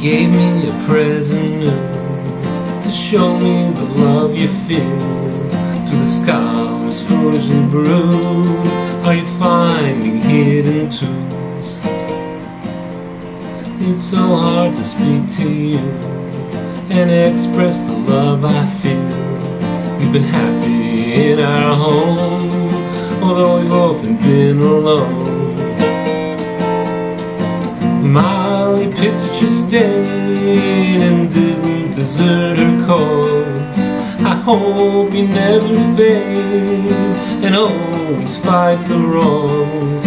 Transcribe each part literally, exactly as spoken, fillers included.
gave me a present to show me the love you feel. To the scholars, foolish and bruised, are you finding hidden truths? It's so hard to speak to you and express the love I feel. We've been happy in our home, although we've often been alone. Molly picture stayed and didn't desert her cause. I hope you never fade and always fight the wrongs.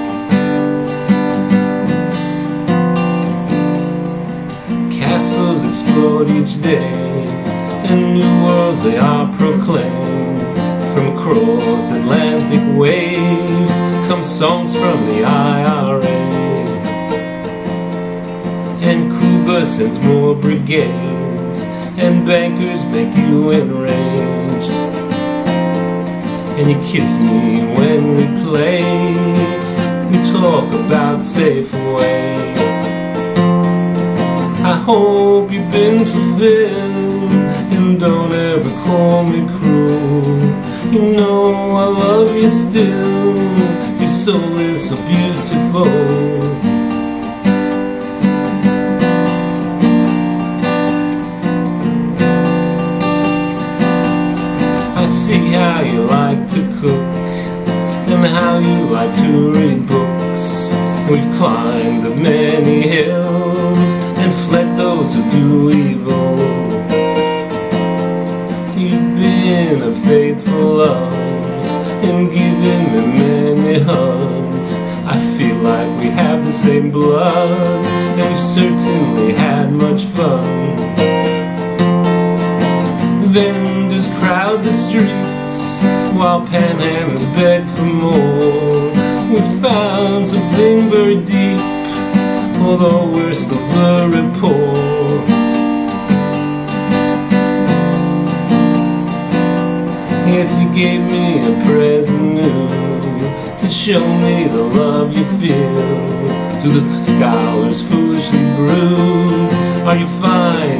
Castles explode each day and new worlds they are proclaimed. From across Atlantic waves come songs from the I R A. And Cuba sends more brigades, and bankers make you enraged. And you kiss me when we play, we talk about Safeway. I hope you've been fulfilled, and don't ever call me cruel. You know I love you still, your soul is so beautiful. See how you like to cook and how you like to read books. We've climbed the many hills and fled those who do evil. You've been a faithful love and given me many hugs. I feel like we have the same blood and we've certainly had much fun. Vendors crowd the streets while panhandlers beg for more. We found something very deep, although we're still very poor. Yes, you gave me a present new to show me the love you feel. To the scholars, foolish and rude, are you fine?